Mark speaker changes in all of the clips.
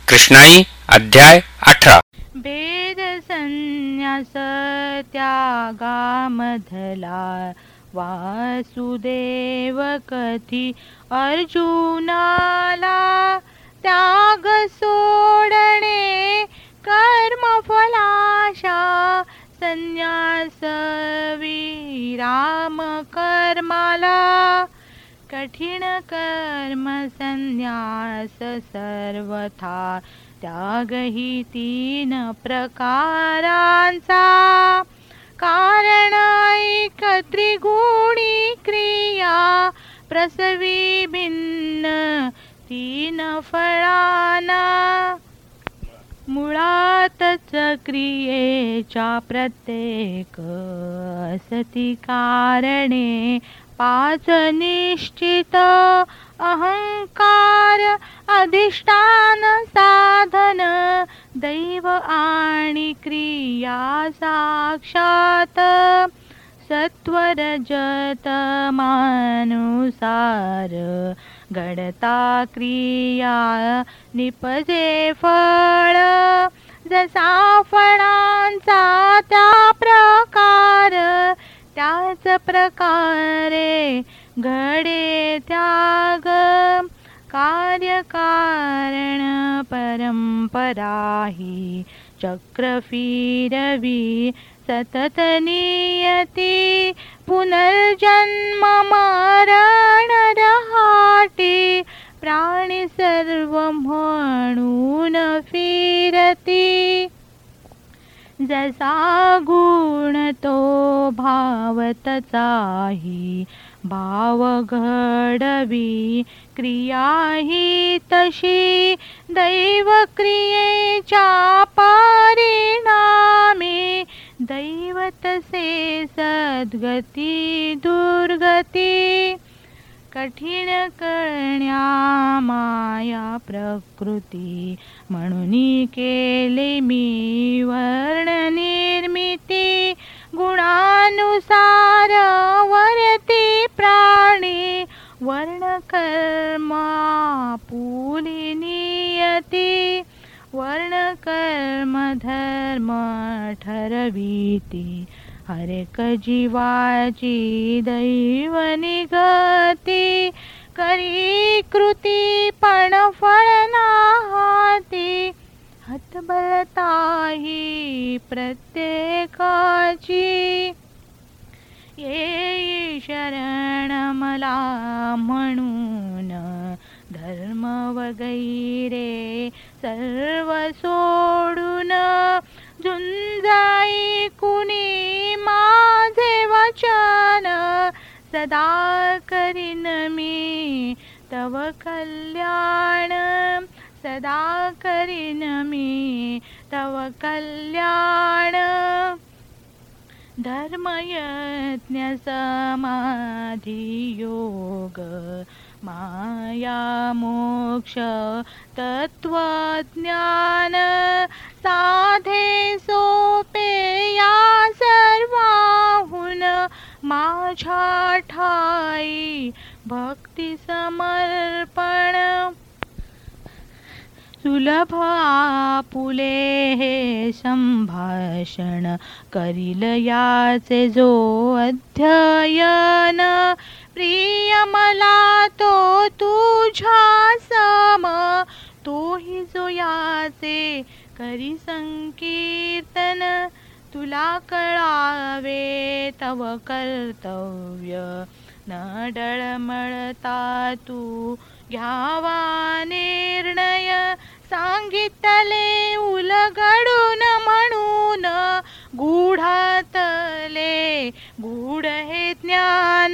Speaker 1: कृष्णाई अध्याय 18.
Speaker 2: भेद संन्यास त्यागामधला वासुदेव कथी अर्जुनाला त्याग सोडणे कर्मफलाशा संन्यास विराम कर्माला कठीण कर्म संन्यास सर्वथा त्यागही 3 प्रकारांचा कारण ऐक त्रिगुणी क्रिया प्रसवी भिन्न 3 फळांना मुळातच क्रियेच्या प्रत्येक असती कारणे 5 निश्चित अहंकार अधिष्ठान साधन दैव आणि क्रिया साक्षात सत्वरजतमानुसार घडता क्रिया निपजे फळ जसा फळांचा त्या प्रकार त्याच प्रकारे घडे त्याग कार्यकारण परंपरा ही चक्र फिरवी सतत नियती पुनर्जन्म मरण रहाटी प्राणी सर्व म्हणून फिरती जसा गुण तो भावतचाही भाव घडवी क्रिया ही तशी दैव क्रियेच्या परिणामी दैव तसे सद्गती दुर्गती कठीण कळण्या माया प्रकृती म्हणून केले मी वर्ण निर्मिती गुणानुसार वर्ती प्राणी वर्ण कर्मा पुली नियती वर्ण कर्म धर्म ठरविती हरेक जीवाची दैव निगती करी कृती पण फळ नाहाती हतबलताही प्रत्येकाची ये शरण मला म्हणून धर्म वगैरे सर्व सोडून झुंजाई कुणी माझे वचन सदा करीन मी तव कल्याण सदा करीन मी तव कल्याण धर्मयज्ञ समाधी योग माया मोक्ष तत्वज्ञान साधे सोपे या सर्वाहून माझ्या ठाई भक्ती समर्पण सुलभ आपुले हे संभाषण करील याचे जो अध्ययन प्रिय मला तो तुझ्या सम तोही जो याचे करी संकीर्तन तुला कळावे तव कर्तव्य न डळमळता तू घ्यावा निर्णय सांगितले उलगडून म्हणून गूढातले गूढ हे ज्ञान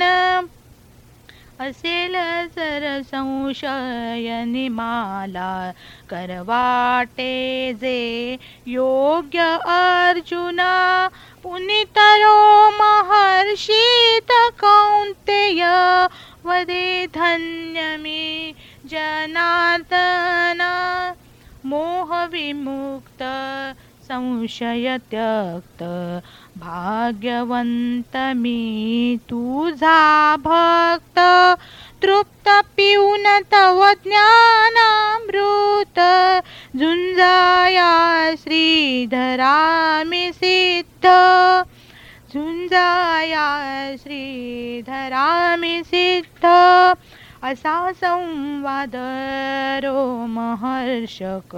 Speaker 2: असेल जर संशय निमाला करवाटे जे योग्य अर्जुना पुनितरो महर्षीत कौंतेय वदे धन्य मी जनार्दना मोह विमुक्त संशय त्यक्त भाग्यवंत मी तुझा भक्त, तृप्त पिऊन तव ज्ञानामृत, झुंजाया श्रीधरा मी सिद्ध, झुंजाया श्रीधरा मी सिद्ध. असा संवाद रोमहर्षक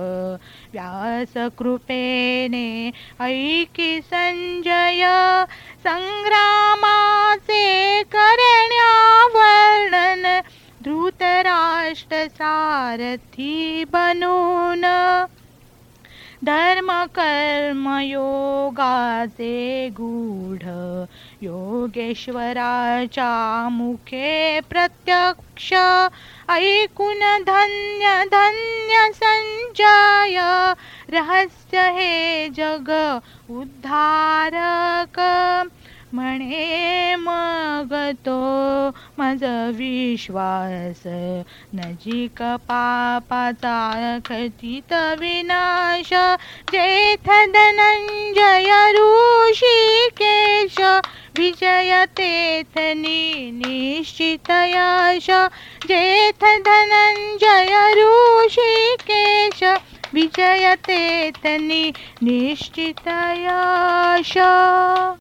Speaker 2: व्यासकृपेने ऐकी संजय, संग्रामाचे करण्या वर्णन धृतराष्ट्र सारथी बनून, धर्म कर्म योगाचे गूढ योगेश्वराच्या मुखे प्रत्यक्ष, ऐकून धन्य धन्य संजय, रहस्य हे जग उद्धारक. म्हणे मग तो मज विश्वास, नजीक पापाचा खचित विनाश, जेथ धनंजय ऋषिकेश, विजय तेथ निश्चित यश, जेथ धनंजय ऋषिकेश, विजय तेथ निश्चित यश.